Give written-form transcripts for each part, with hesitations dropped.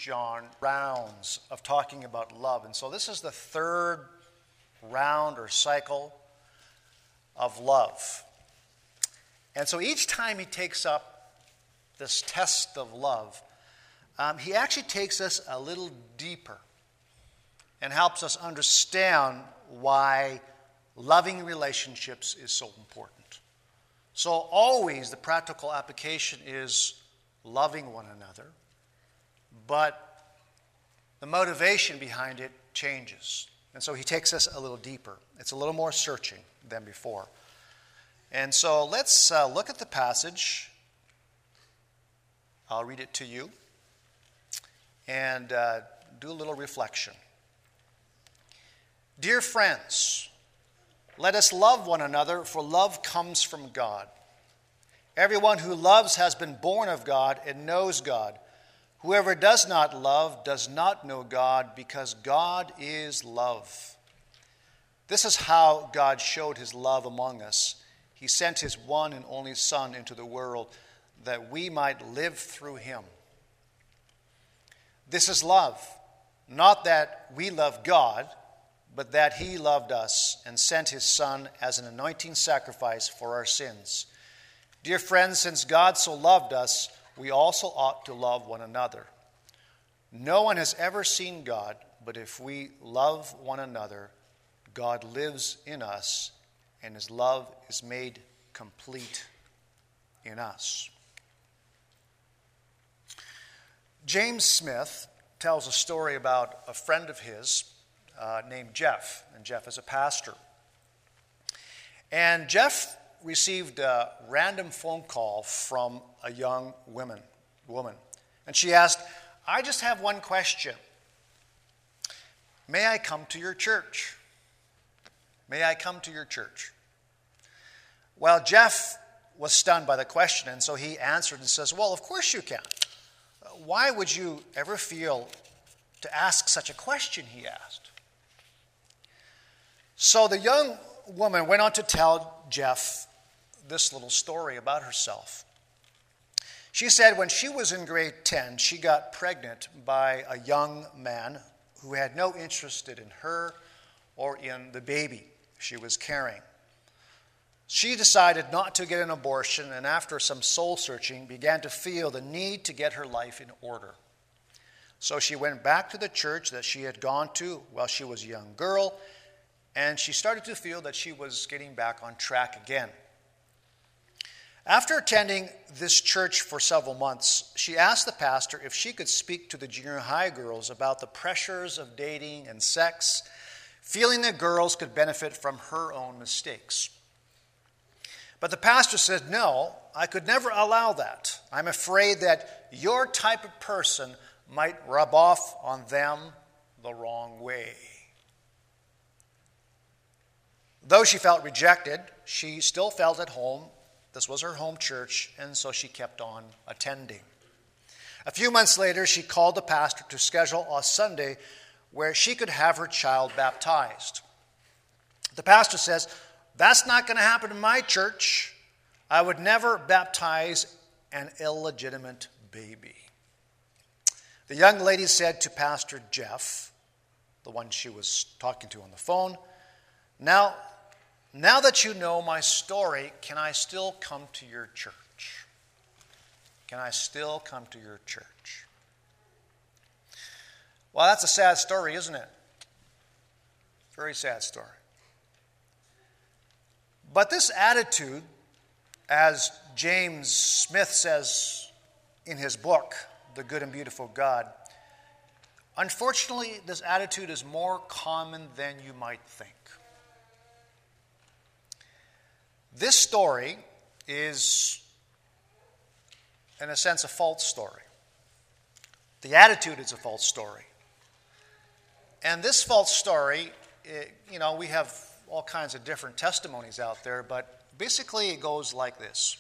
John rounds of talking about love. And so this is the third round or cycle of love. And so each time he takes up this test of love, he actually takes us a little deeper and helps us understand why loving relationships is so important. So always the practical application is loving one another, but the motivation behind it changes. And so he takes us a little deeper. It's a little more searching than before. And so let's look at the passage. I'll read it to you and do a little reflection. Dear friends, let us love one another, for love comes from God. Everyone who loves has been born of God and knows God. Whoever does not love does not know God, because God is love. This is how God showed his love among us. He sent his one and only Son into the world that we might live through him. This is love, not that we love God, but that he loved us and sent his Son as an anointing sacrifice for our sins. Dear friends, since God so loved us, we also ought to love one another. No one has ever seen God, but if we love one another, God lives in us, and his love is made complete in us. James Smith tells a story about a friend of his named Jeff, and Jeff is a pastor. And Jeff received a random phone call from a young woman. And she asked, I just have one question. May I come to your church? May I come to your church? Well, Jeff was stunned by the question, and so he answered and says, well, of course you can. Why would you ever feel to ask such a question, he asked. So the young woman went on to tell Jeff this little story about herself. She said when she was in grade 10, she got pregnant by a young man who had no interest in her or in the baby she was carrying. She decided not to get an abortion, and after some soul searching, began to feel the need to get her life in order. So she went back to the church that she had gone to while she was a young girl, and she started to feel that she was getting back on track again. After attending this church for several months, she asked the pastor if she could speak to the junior high girls about the pressures of dating and sex, feeling that girls could benefit from her own mistakes. But the pastor said, no, I could never allow that. I'm afraid that your type of person might rub off on them the wrong way. Though she felt rejected, she still felt at home. This was her home church, and so she kept on attending. A few months later, she called the pastor to schedule a Sunday where she could have her child baptized. The pastor says, that's not going to happen in my church. I would never baptize an illegitimate baby. The young lady said to Pastor Jeff, the one she was talking to on the phone, Now that you know my story, can I still come to your church? Can I still come to your church? Well, that's a sad story, isn't it? Very sad story. But this attitude, as James Smith says in his book, The Good and Beautiful God, unfortunately, this attitude is more common than you might think. This story is, in a sense, a false story. The attitude is a false story. And this false story, we have all kinds of different testimonies out there, but basically it goes like this.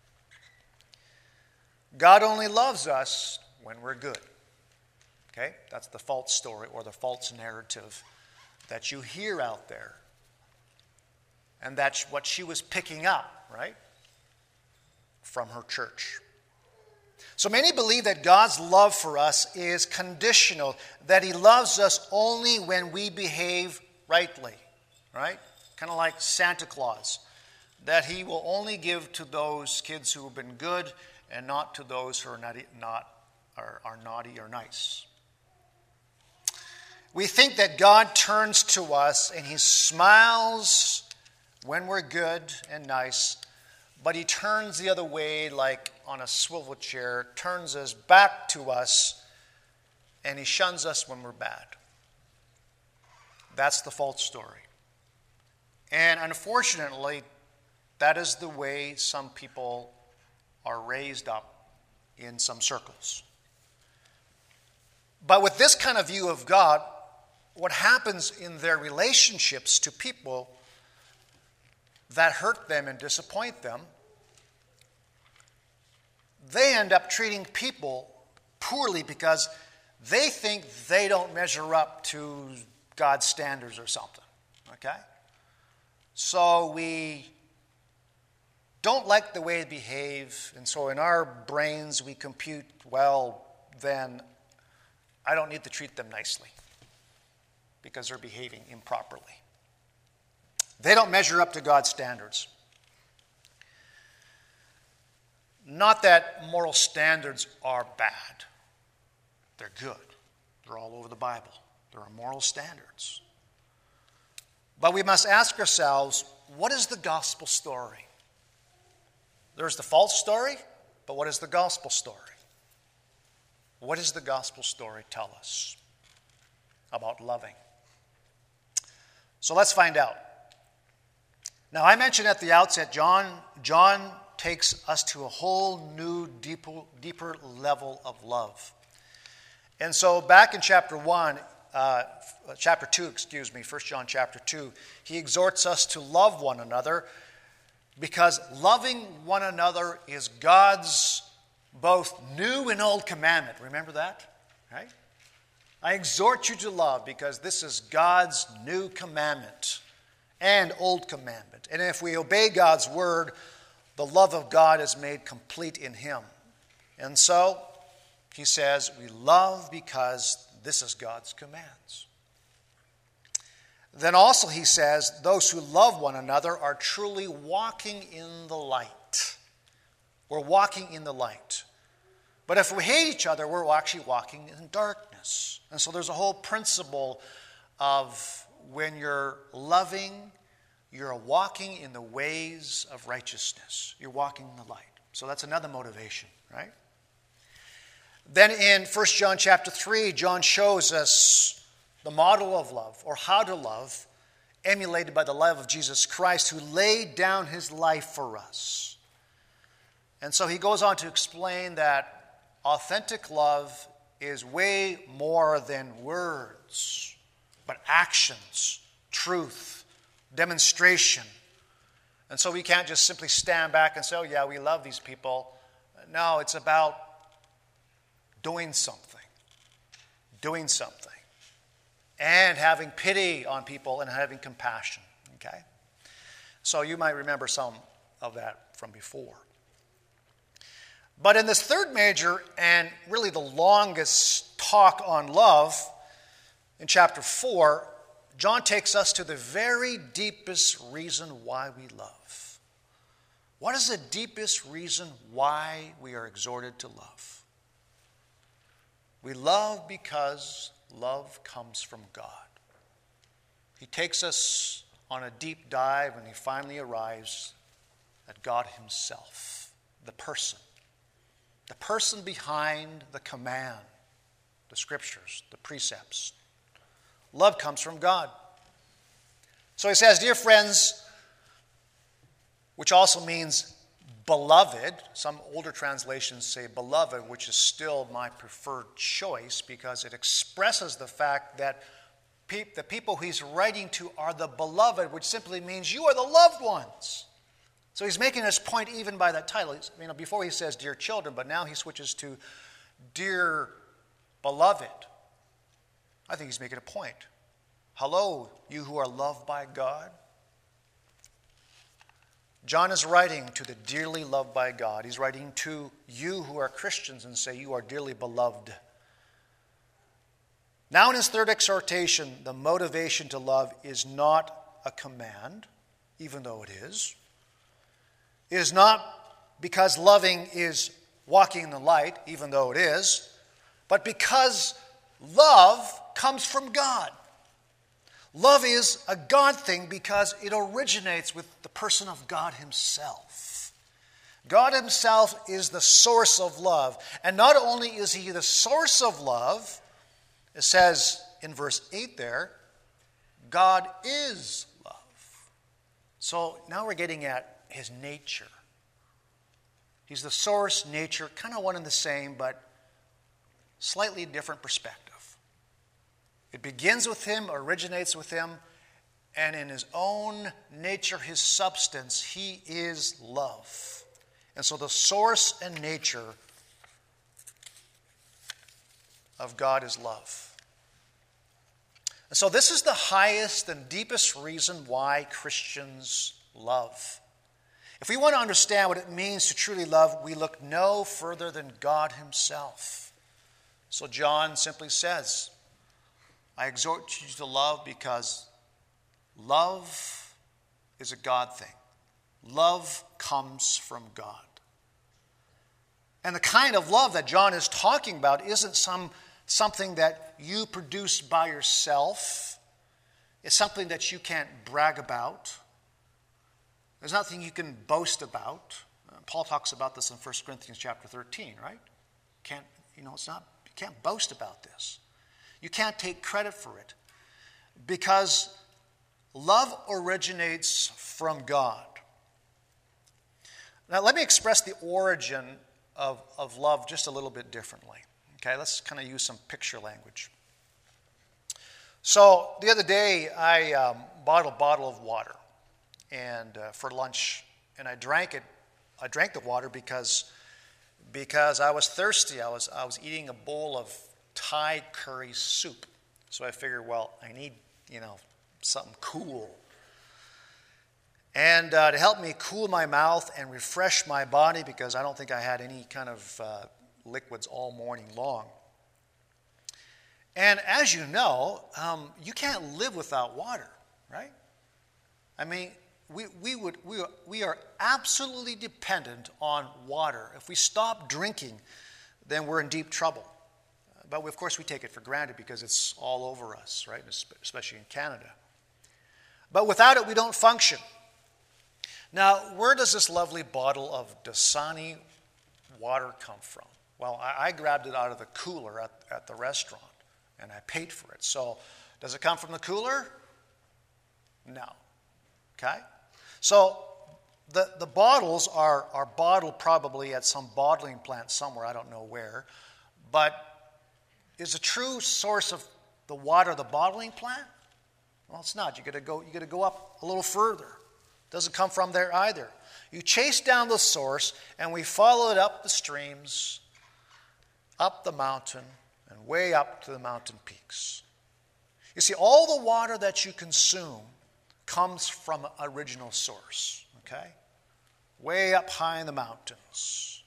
God only loves us when we're good. Okay? That's the false story or the false narrative that you hear out there. And that's what she was picking up, right, from her church. So many believe that God's love for us is conditional, that he loves us only when we behave rightly, right? Kind of like Santa Claus, that he will only give to those kids who have been good and not to those who are naughty or nice. We think that God turns to us and he smiles when we're good and nice, but he turns the other way like on a swivel chair, turns us back to us, and he shuns us when we're bad. That's the false story. And unfortunately, that is the way some people are raised up in some circles. But with this kind of view of God, what happens in their relationships to people that hurt them and disappoint them, they end up treating people poorly because they think they don't measure up to God's standards or something. Okay? So we don't like the way they behave, and so in our brains we compute, well, then I don't need to treat them nicely because they're behaving improperly. They don't measure up to God's standards. Not that moral standards are bad. They're good. They're all over the Bible. There are moral standards. But we must ask ourselves, what is the gospel story? There's the false story, but what is the gospel story? What does the gospel story tell us about loving? So let's find out. Now, I mentioned at the outset, John takes us to a whole new, deeper level of love. And so back in chapter 2, 1 John chapter 2, he exhorts us to love one another because loving one another is God's both new and old commandment. Remember that? Right? I exhort you to love because this is God's new commandment and old commandment. And if we obey God's word, the love of God is made complete in him. And so, he says, we love because this is God's commands. Then also he says, those who love one another are truly walking in the light. We're walking in the light. But if we hate each other, we're actually walking in darkness. And so there's a whole principle of when you're loving, you're walking in the ways of righteousness. You're walking in the light. So that's another motivation, right? Then in 1 John chapter 3, John shows us the model of love, or how to love, emulated by the love of Jesus Christ, who laid down his life for us. And so he goes on to explain that authentic love is way more than words, but actions, truth, demonstration. And so we can't just simply stand back and say, oh yeah, we love these people. No, it's about doing something, and having pity on people and having compassion, okay? So you might remember some of that from before. But in this third major and really the longest talk on love, in chapter 4, John takes us to the very deepest reason why we love. What is the deepest reason why we are exhorted to love? We love because love comes from God. He takes us on a deep dive and he finally arrives at God himself, the person behind the command, the scriptures, the precepts. Love comes from God. So he says, dear friends, which also means beloved. Some older translations say beloved, which is still my preferred choice because it expresses the fact that the people he's writing to are the beloved, which simply means you are the loved ones. So he's making his point even by that title. Before he says dear children, but now he switches to dear beloved. I think he's making a point. Hello, you who are loved by God. John is writing to the dearly loved by God. He's writing to you who are Christians and say you are dearly beloved. Now in his third exhortation, the motivation to love is not a command, even though it is. It is not because loving is walking in the light, even though it is, but because love comes from God. Love is a God thing because it originates with the person of God himself. God himself is the source of love. And not only is he the source of love, it says in verse 8 there, God is love. So now we're getting at his nature. He's the source, nature, kind of one and the same, but slightly different perspective. It begins with him, originates with him, and in his own nature, his substance, he is love. And so the source and nature of God is love. And so this is the highest and deepest reason why Christians love. If we want to understand what it means to truly love, we look no further than God himself. So John simply says, I exhort you to love because love is a God thing. Love comes from God. And the kind of love that John is talking about isn't something that you produce by yourself. It's something that you can't brag about. There's nothing you can boast about. Paul talks about this in 1 Corinthians chapter 13, right? You can't boast about this. You can't take credit for it because love originates from God. Now, let me express the origin of love just a little bit differently. Okay, let's kind of use some picture language. So, the other day, I bought a bottle of water and for lunch, and I drank it. I drank the water because I was thirsty. I was eating a bowl of Thai curry soup. So I figured, well, I need, something cool. And to help me cool my mouth and refresh my body, because I don't think I had any kind of liquids all morning long. And as you know, you can't live without water, right? I mean, we are absolutely dependent on water. If we stop drinking, then we're in deep trouble. But of course we take it for granted because it's all over us, right? Especially in Canada. But without it, we don't function. Now, where does this lovely bottle of Dasani water come from? Well, I grabbed it out of the cooler at the restaurant, and I paid for it. So, does it come from the cooler? No. Okay? So, the bottles are bottled probably at some bottling plant somewhere, I don't know where. But is the true source of the water the bottling plant? Well, it's not. You got to go up a little further. It doesn't come from there either. You chase down the source, and we follow it up the streams, up the mountain, and way up to the mountain peaks. You see, all the water that you consume comes from an original source, okay? Way up high in the mountains.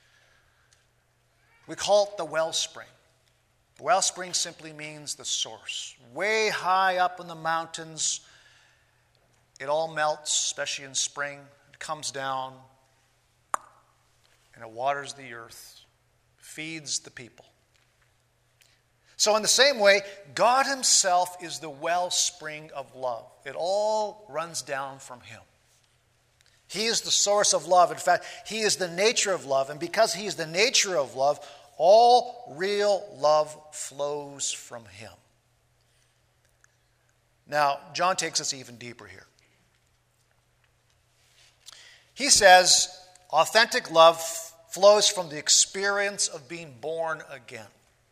We call it the wellspring. The wellspring simply means the source. Way high up in the mountains, it all melts, especially in spring. It comes down, and it waters the earth, feeds the people. So in the same way, God himself is the wellspring of love. It all runs down from him. He is the source of love. In fact, he is the nature of love. And because he is the nature of love, all real love flows from him. Now, John takes us even deeper here. He says, authentic love flows from the experience of being born again.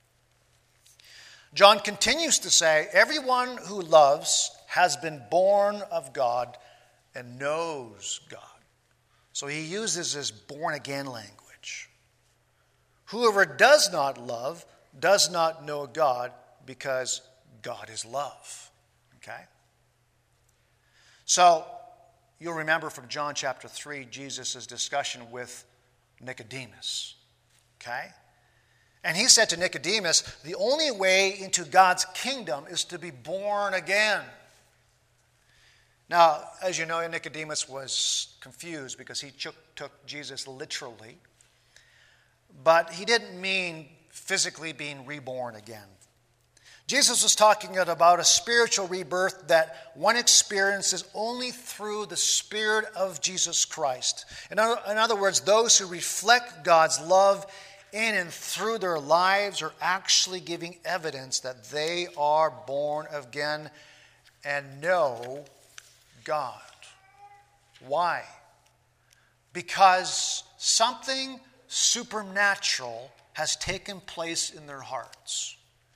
John continues to say, everyone who loves has been born of God and knows God. So he uses this born again language. Whoever does not love does not know God, because God is love. Okay? So you'll remember from John chapter 3, Jesus' discussion with Nicodemus. Okay? And he said to Nicodemus, the only way into God's kingdom is to be born again. Now, as you know, Nicodemus was confused because he took Jesus literally. But he didn't mean physically being reborn again. Jesus was talking about a spiritual rebirth that one experiences only through the Spirit of Jesus Christ. In other words, those who reflect God's love in and through their lives are actually giving evidence that they are born again and know God. Why? Because something supernatural has taken place in their hearts.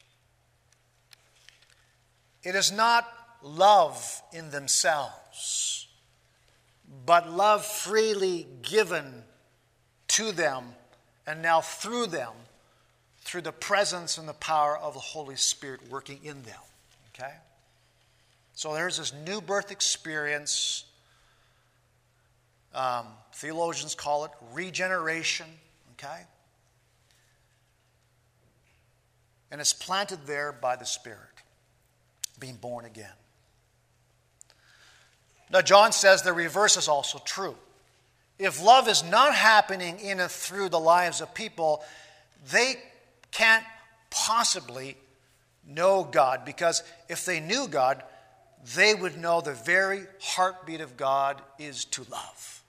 It is not love in themselves, but love freely given to them and now through them, through the presence and the power of the Holy Spirit working in them. Okay? So there's this new birth experience. Theologians call it regeneration. Okay? And it's planted there by the Spirit, being born again. Now, John says the reverse is also true. If love is not happening in and through the lives of people, they can't possibly know God, because if they knew God, they would know the very heartbeat of God is to love.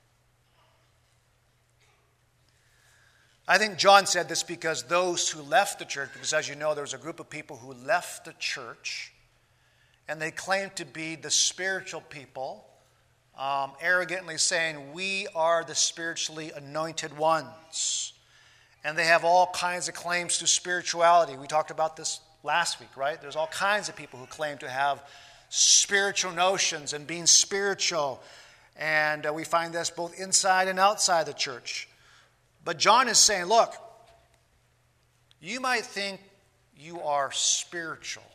I think John said this because those who left the church, because as you know, there was a group of people who left the church, and they claimed to be the spiritual people, arrogantly saying, we are the spiritually anointed ones. And they have all kinds of claims to spirituality. We talked about this last week, right? There's all kinds of people who claim to have spiritual notions and being spiritual. And we find this both inside and outside the church. But John is saying, look, you might think you are spiritual,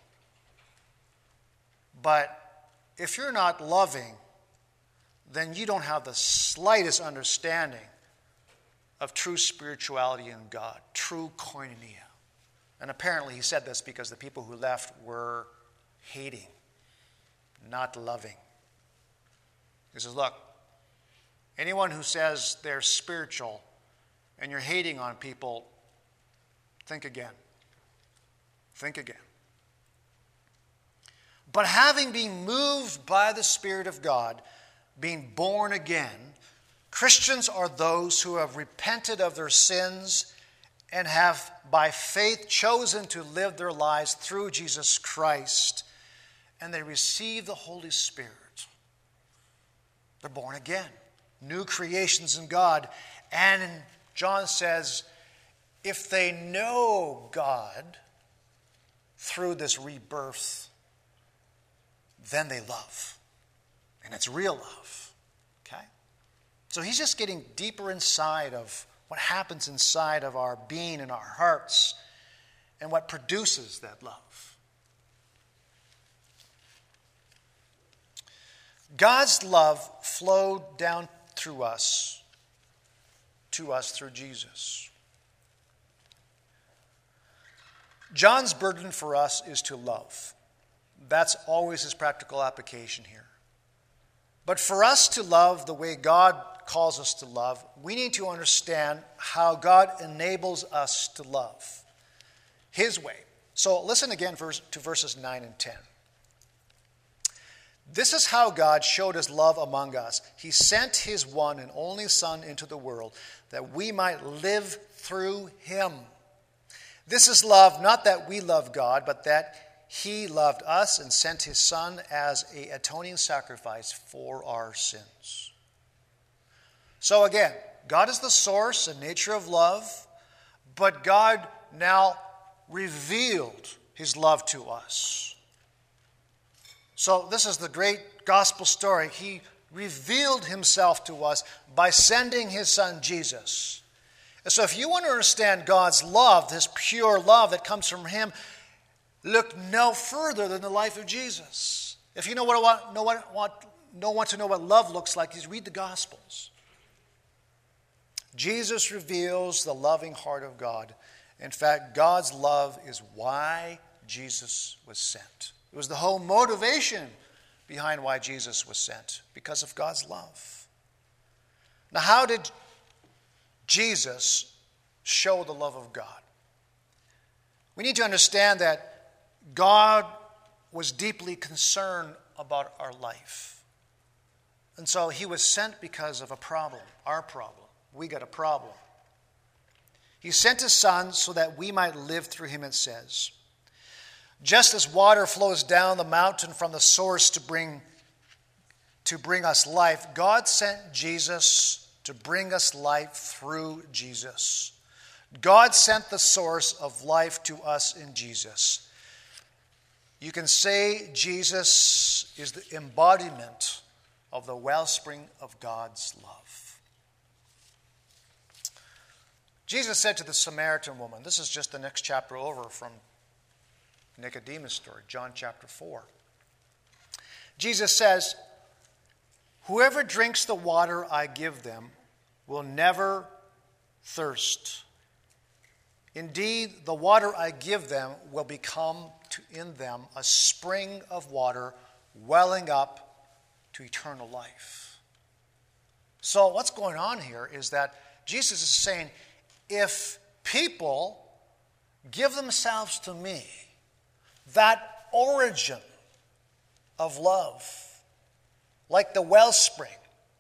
but if you're not loving, then you don't have the slightest understanding of true spirituality in God, true koinonia. And apparently he said this because the people who left were hating, not loving. He says, look, anyone who says they're spiritual and you're hating on people, think again. Think again. But having been moved by the Spirit of God, being born again, Christians are those who have repented of their sins and have by faith chosen to live their lives through Jesus Christ, and they receive the Holy Spirit. They're born again, new creations in God. And John says, if they know God through this rebirth, then they love. And it's real love. Okay? So he's just getting deeper inside of what happens inside of our being and our hearts and what produces that love. God's love flowed down through us, to us through Jesus. John's burden for us is to love. That's always his practical application here. But for us to love the way God calls us to love, we need to understand how God enables us to love his way. So listen again to verses 9 and 10. This is how God showed his love among us. He sent his one and only Son into the world that we might live through him. This is love, not that we love God, but that he loved us and sent his Son as an atoning sacrifice for our sins. So again, God is the source and nature of love, but God now revealed his love to us. So this is the great gospel story. He revealed himself to us by sending his Son Jesus. And so if you want to understand God's love, this pure love that comes from him, look no further than the life of Jesus. If you want want to know what love looks like, is read the Gospels. Jesus reveals the loving heart of God. In fact, God's love is why Jesus was sent. It was the whole motivation behind why Jesus was sent, because of God's love. Now, how did Jesus show the love of God? We need to understand that God was deeply concerned about our life. And so he was sent because of a problem, our problem. We got a problem. He sent his son so that we might live through him, it says. Just as water flows down the mountain from the source to bring us life, God sent Jesus to bring us life through Jesus. God sent the source of life to us in Jesus. You can say Jesus is the embodiment of the wellspring of God's love. Jesus said to the Samaritan woman, this is just the next chapter over from Nicodemus' story, John chapter 4. Jesus says, whoever drinks the water I give them will never thirst. Indeed, the water I give them will become in them a spring of water welling up to eternal life. So what's going on here is that Jesus is saying, if people give themselves to me, that origin of love, like the wellspring,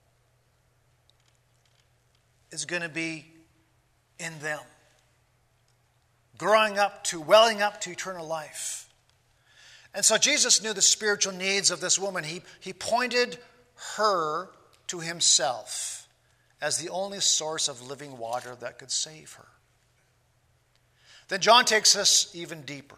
is going to be in them, welling up to eternal life. And so Jesus knew the spiritual needs of this woman. He pointed her to himself as the only source of living water that could save her. Then John takes us even deeper.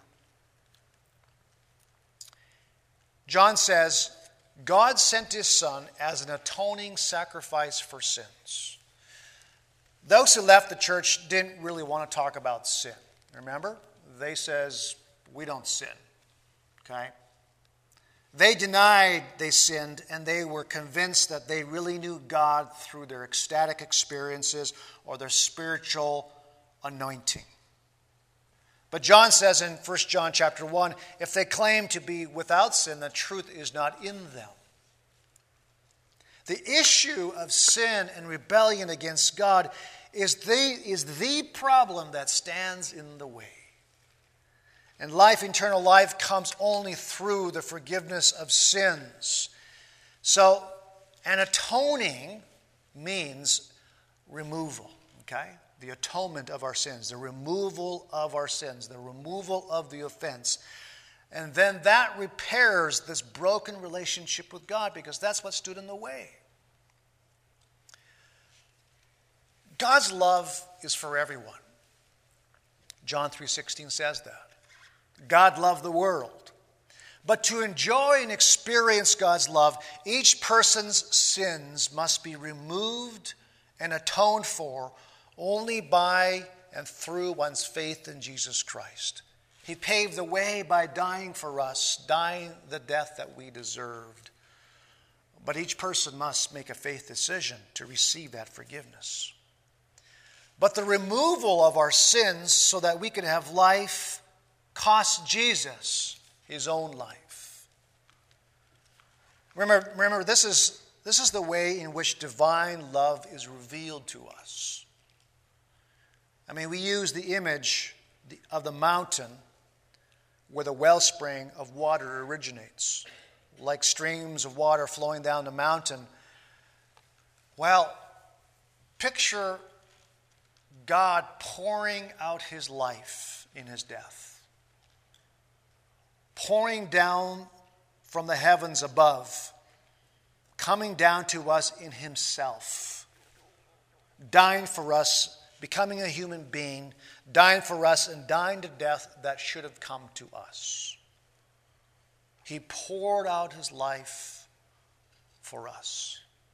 John says, God sent his son as an atoning sacrifice for sins. Those who left the church didn't really want to talk about sin. Remember? They says, we don't sin. Okay? They denied they sinned, and they were convinced that they really knew God through their ecstatic experiences or their spiritual anointing. But John says in 1 John chapter 1, if they claim to be without sin, the truth is not in them. The issue of sin and rebellion against God is the problem that stands in the way. And eternal life comes only through the forgiveness of sins. So, an atoning means removal, okay? The atonement of our sins, the removal of our sins, the removal of the offense. And then that repairs this broken relationship with God, because that's what stood in the way. God's love is for everyone. John 3:16 says that. God loved the world. But to enjoy and experience God's love, each person's sins must be removed and atoned for only by and through one's faith in Jesus Christ. He paved the way by dying for us, dying the death that we deserved. But each person must make a faith decision to receive that forgiveness. But the removal of our sins so that we can have life cost Jesus his own life. Remember, this is the way in which divine love is revealed to us. I mean, we use the image of the mountain where the wellspring of water originates, like streams of water flowing down the mountain. Well, picture God pouring out his life in his death, pouring down from the heavens above, coming down to us in himself, dying for us, becoming a human being, dying for us and dying to death that should have come to us. He poured out his life for us.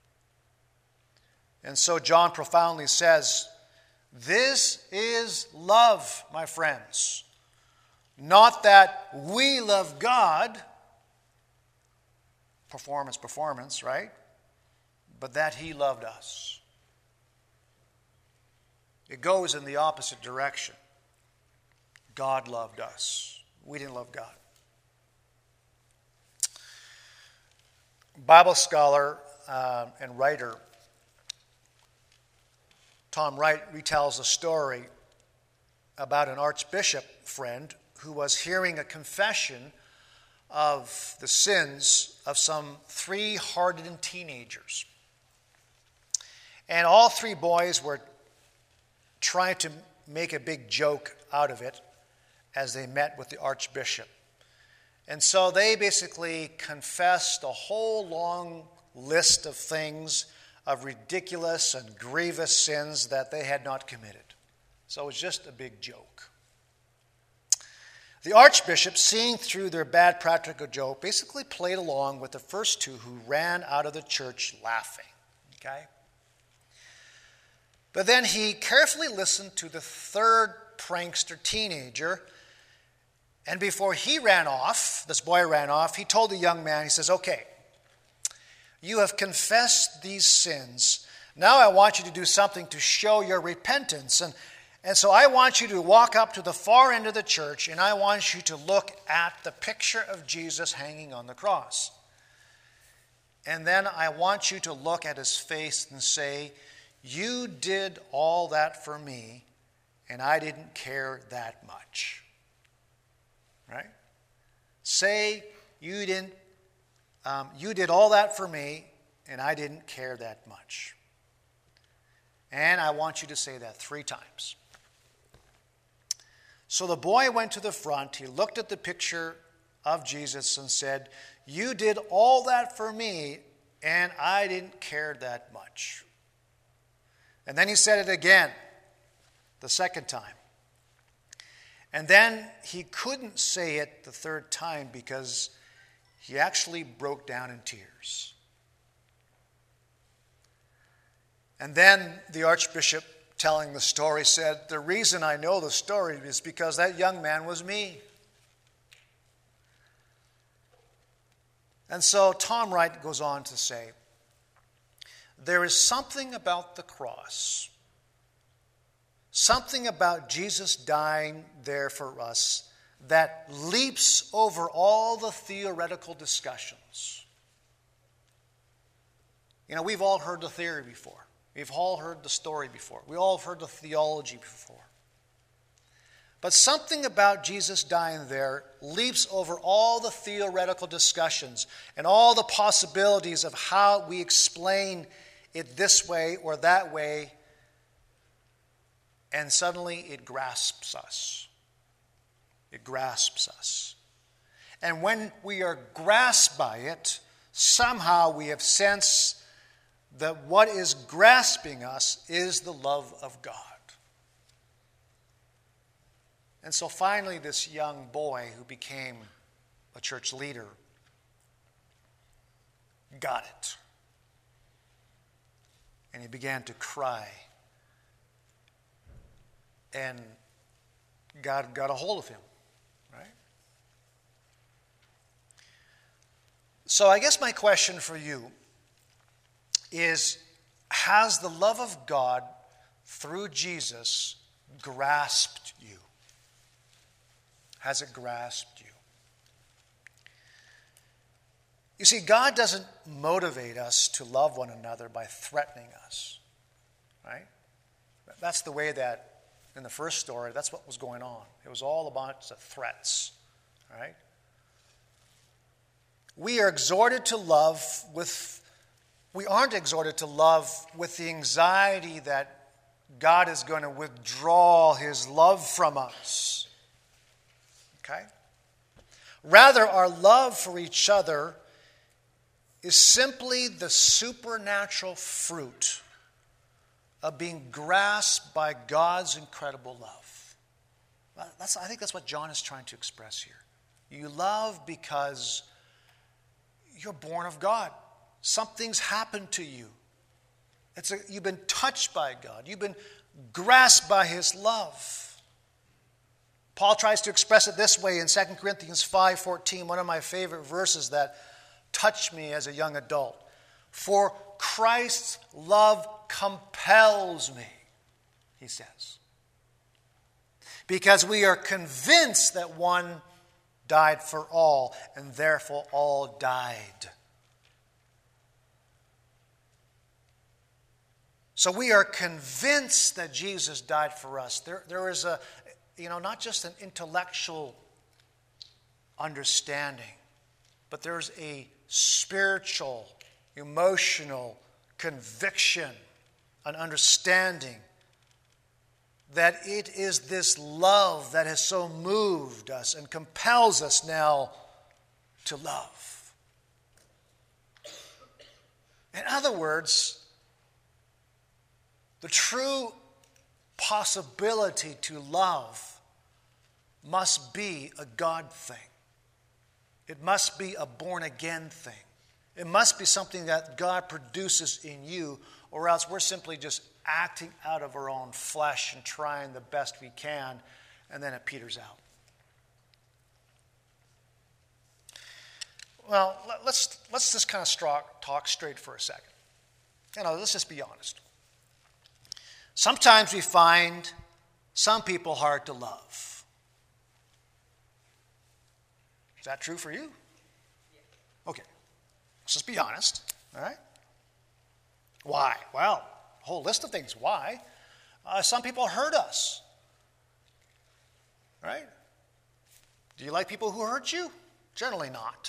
And so John profoundly says, this is love, my friends. Not that we love God, performance, right? But that he loved us. It goes in the opposite direction. God loved us. We didn't love God. Bible scholar and writer Tom Wright retells a story about an archbishop friend who was hearing a confession of the sins of some 3 hardened teenagers. And all 3 boys were trying to make a big joke out of it as they met with the archbishop. And so they basically confessed a whole long list of things, of ridiculous and grievous sins that they had not committed. So it was just a big joke. The archbishop, seeing through their bad practical joke, basically played along with the first 2 who ran out of the church laughing. Okay? But then he carefully listened to the 3rd prankster teenager, and before he ran off, this boy ran off, he told the young man, he says, okay, you have confessed these sins. Now I want you to do something to show your repentance. And so I want you to walk up to the far end of the church, and I want you to look at the picture of Jesus hanging on the cross. And then I want you to look at his face and say, you did all that for me, and I didn't care that much. Right? Say, you did all that for me, and I didn't care that much. And I want you to say that 3 times. So the boy went to the front. He looked at the picture of Jesus and said, you did all that for me, and I didn't care that much. And then he said it again, the 2nd time. And then he couldn't say it the 3rd time because he actually broke down in tears. And then the archbishop, telling the story, said, the reason I know the story is because that young man was me. And so Tom Wright goes on to say, there is something about the cross, something about Jesus dying there for us that leaps over all the theoretical discussions. You know, we've all heard the theory before. We've all heard the story before. We all have heard the theology before. But something about Jesus dying there leaps over all the theoretical discussions and all the possibilities of how we explain it this way or that way, and suddenly it grasps us. It grasps us. And when we are grasped by it, somehow we have sensed that what is grasping us is the love of God. And so finally, this young boy who became a church leader got it. And he began to cry. And God got a hold of him, right? So I guess my question for you is, has the love of God through Jesus grasped you? Has it grasped you? You see, God doesn't motivate us to love one another by threatening us, right? That's the way that in the first story, that's what was going on. It was all about the threats, right? We aren't exhorted to love with the anxiety that God is going to withdraw his love from us. Okay? Rather, our love for each other is simply the supernatural fruit of being grasped by God's incredible love. I think that's what John is trying to express here. You love because you're born of God. Something's happened to you. You've been touched by God. You've been grasped by his love. Paul tries to express it this way in 2 Corinthians 5:14, one of my favorite verses that touched me as a young adult. For Christ's love compels me, he says. Because we are convinced that one died for all, and therefore all died. So we are convinced that Jesus died for us. There is not just an intellectual understanding, but there's a spiritual, emotional conviction, an understanding that it is this love that has so moved us and compels us now to love. In other words, the true possibility to love must be a God thing. It must be a born-again thing. It must be something that God produces in you, or else we're simply just acting out of our own flesh and trying the best we can, and then it peters out. Well, let's just kind of talk straight for a second. Let's just be honest. Sometimes we find some people hard to love. Is that true for you? Okay. Let's just be honest, all right? Why? Well, a whole list of things. Why? Some people hurt us, right? Do you like people who hurt you? Generally not.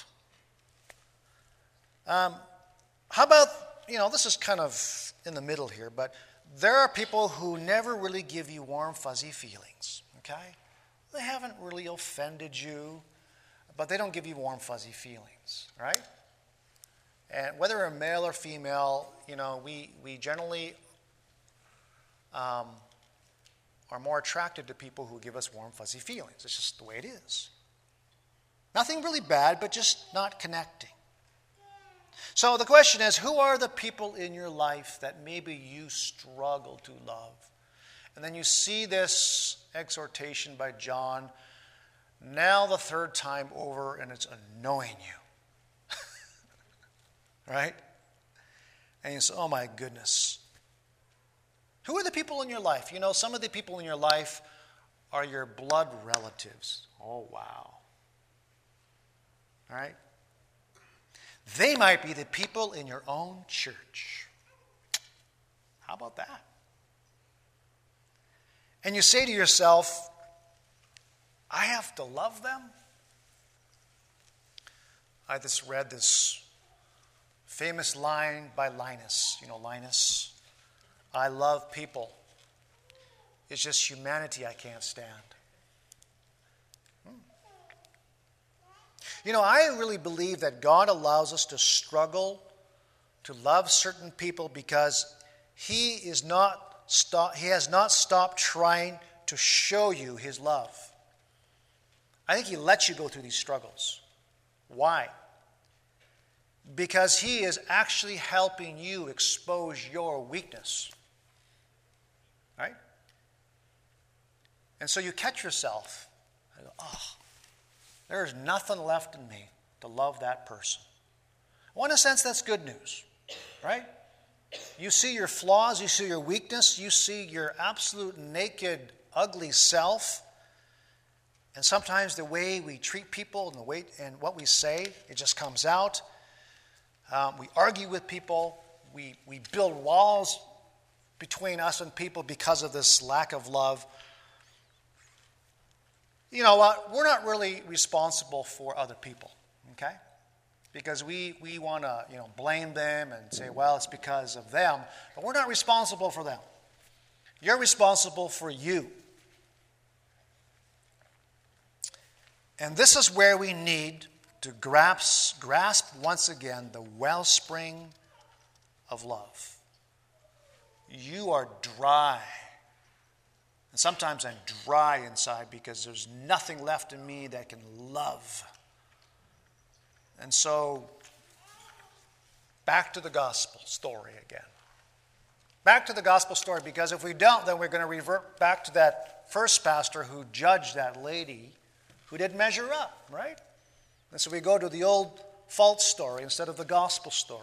How about, this is kind of in the middle here, but there are people who never really give you warm, fuzzy feelings, okay? They haven't really offended you, but they don't give you warm, fuzzy feelings, right? And whether a male or female, we generally are more attracted to people who give us warm, fuzzy feelings. It's just the way it is. Nothing really bad, but just not connecting. So the question is, who are the people in your life that maybe you struggle to love? And then you see this exhortation by John, now the third time over, and it's annoying you. Right? And you say, oh my goodness. Who are the people in your life? Some of the people in your life are your blood relatives. Oh, wow. All right? They might be the people in your own church. How about that? And you say to yourself, I have to love them? I just read this famous line by Linus. Linus? I love people. It's just humanity I can't stand. I really believe that God allows us to struggle to love certain people because He has not stopped trying to show you His love. I think He lets you go through these struggles. Why? Because He is actually helping you expose your weakness. Right? And so you catch yourself. I go, there is nothing left in me to love that person. Well, in a sense, that's good news, right? You see your flaws, you see your weakness, you see your absolute naked, ugly self. And sometimes the way we treat people and what we say, it just comes out. We argue with people. We build walls between us and people because of this lack of love. You know what? We're not really responsible for other people, okay? Because we want to, blame them and say, well, it's because of them. But we're not responsible for them. You're responsible for you. And this is where we need to grasp once again the wellspring of love. You are dry. And sometimes I'm dry inside because there's nothing left in me that can love. And so, back to the gospel story again. Back to the gospel story, because if we don't, then we're going to revert back to that first pastor who judged that lady who didn't measure up, right? And so we go to the old false story instead of the gospel story.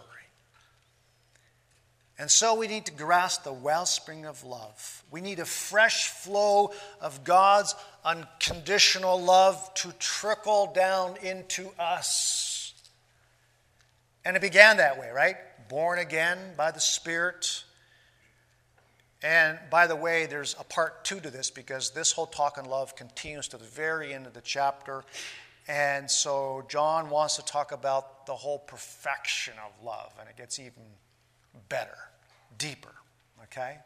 And so we need to grasp the wellspring of love. We need a fresh flow of God's unconditional love to trickle down into us. And it began that way, right? Born again by the Spirit. And by the way, there's a part 2 to this, because this whole talk on love continues to the very end of the chapter. And so John wants to talk about the whole perfection of love, and it gets even better, deeper, okay?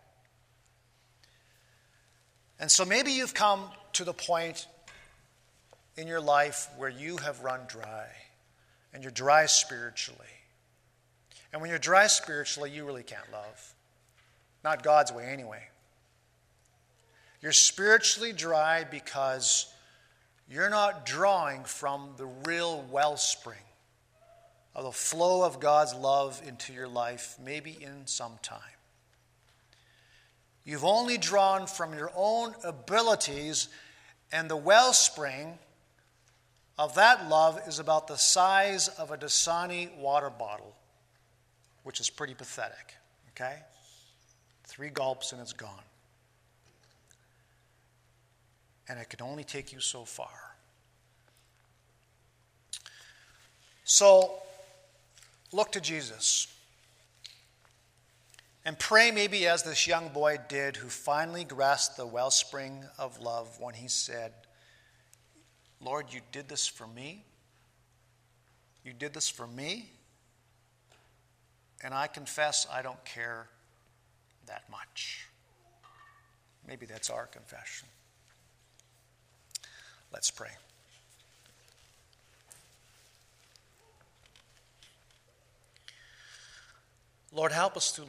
And so maybe you've come to the point in your life where you have run dry, and you're dry spiritually. And when you're dry spiritually, you really can't love. Not God's way anyway. You're spiritually dry because you're not drawing from the real wellspring of the flow of God's love into your life, maybe in some time. You've only drawn from your own abilities, and the wellspring of that love is about the size of a Dasani water bottle, which is pretty pathetic, okay? 3 gulps and it's gone. And it can only take you so far. So, look to Jesus. And pray maybe as this young boy did, who finally grasped the wellspring of love when he said, Lord, you did this for me. You did this for me. And I confess I don't care that much. Maybe that's our confession. Let's pray. Lord, help us to